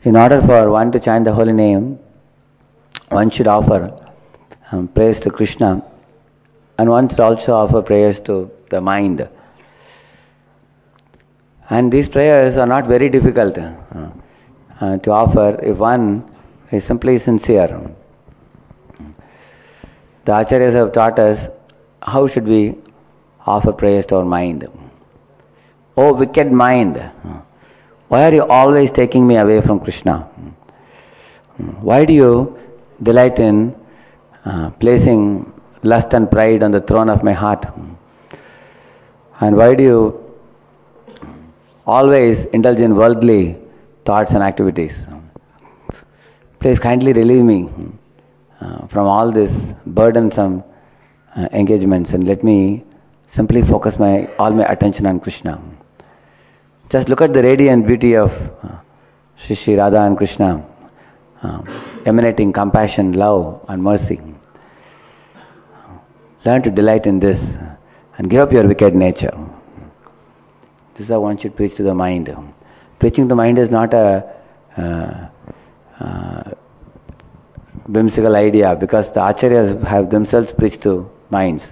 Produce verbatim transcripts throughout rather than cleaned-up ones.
In order for one to chant the holy name, one should offer um, praise to Krishna, and one should also offer prayers to the mind. And these prayers are not very difficult uh, uh, to offer if one is simply sincere. The Acharyas have taught us how should we offer prayers to our mind. Oh wicked mind, why are you always taking me away from Krishna? Why do you delight in uh, placing lust and pride on the throne of my heart? And why do you always indulge in worldly thoughts and activities? Please kindly relieve me uh, from all these burdensome uh, engagements and let me simply focus my all my attention on Krishna. Just look at the radiant beauty of uh, Shri Shri Radha and Krishna, uh, emanating compassion, love and mercy. Learn to delight in this and give up your wicked nature. This is how one should preach to the mind. Preaching to the mind is not a uh, uh, whimsical idea, because the Acharyas have themselves preached to minds.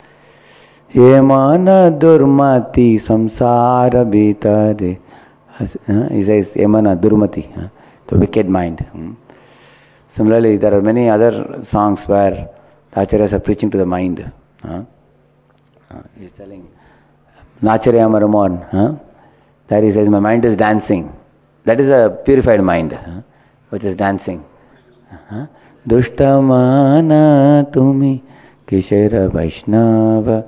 Yemana durmati samsara bhitare. He says Yemana durmati, the wicked mind. Similarly, there are many other songs where the Acharyas are preaching to the mind. He's telling Nacharya Maramon, there he says, my mind is dancing. That is a purified mind, which is dancing. Dushtamana tumi kishara vaishnava.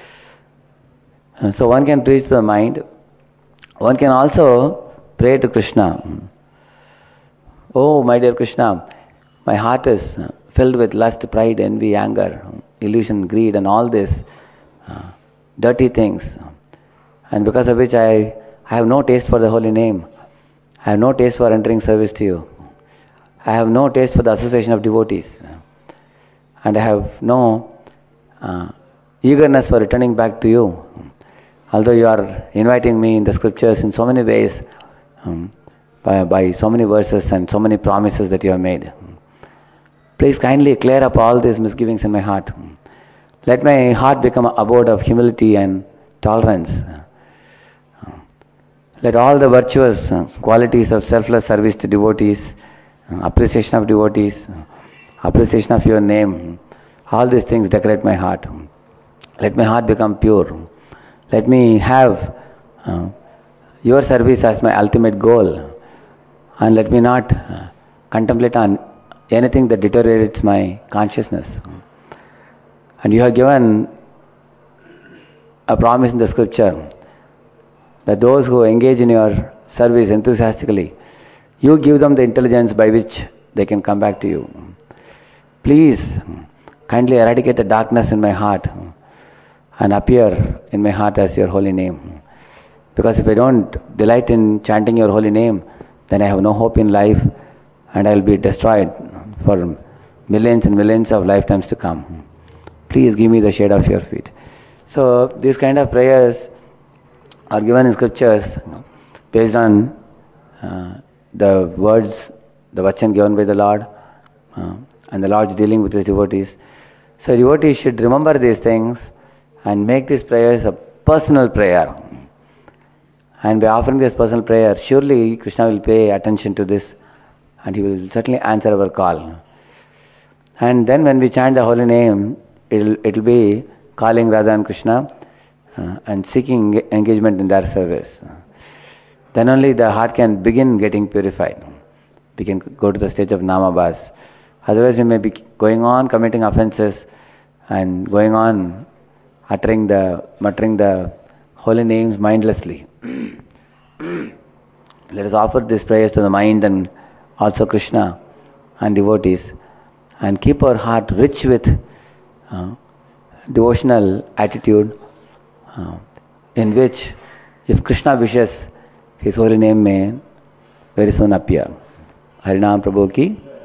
So one can preach to the mind. One can also pray to Krishna. Oh, my dear Krishna, my heart is filled with lust, pride, envy, anger, illusion, greed and all these uh, dirty things. And because of which I, I have no taste for the holy name. I have no taste for entering service to you. I have no taste for the association of devotees. And I have no uh, eagerness for returning back to you. Although you are inviting me in the scriptures in so many ways, um, by, by so many verses and so many promises that you have made. Please kindly clear up all these misgivings in my heart. Let my heart become an abode of humility and tolerance. Let all the virtuous qualities of selfless service to devotees, appreciation of devotees, appreciation of your name, all these things decorate my heart. Let my heart become pure. Let me have uh, your service as my ultimate goal, and let me not uh, contemplate on anything that deteriorates my consciousness. And you have given a promise in the scripture that those who engage in your service enthusiastically, you give them the intelligence by which they can come back to you. Please kindly eradicate the darkness in my heart and appear in my heart as your holy name. Because if I don't delight in chanting your holy name, then I have no hope in life and I will be destroyed for millions and millions of lifetimes to come. Please give me the shade of your feet. So these kind of prayers are given in scriptures based on uh, the words, the vachan given by the Lord, uh, and the Lord's dealing with his devotees. So devotees should remember these things and make these prayers a personal prayer. And by offering this personal prayer, surely Krishna will pay attention to this and he will certainly answer our call. And then when we chant the holy name, it'll, it'll be calling Radha and Krishna uh, and seeking engagement in their service. Then only the heart can begin getting purified. We can go to the stage of Namabhas. Otherwise we may be going on committing offenses and going on uttering the, muttering the holy names mindlessly. Let us offer these prayers to the mind and also Krishna and devotees and keep our heart rich with uh, devotional attitude uh, in which if Krishna wishes, his holy name may very soon appear. Harinam Prabhu ki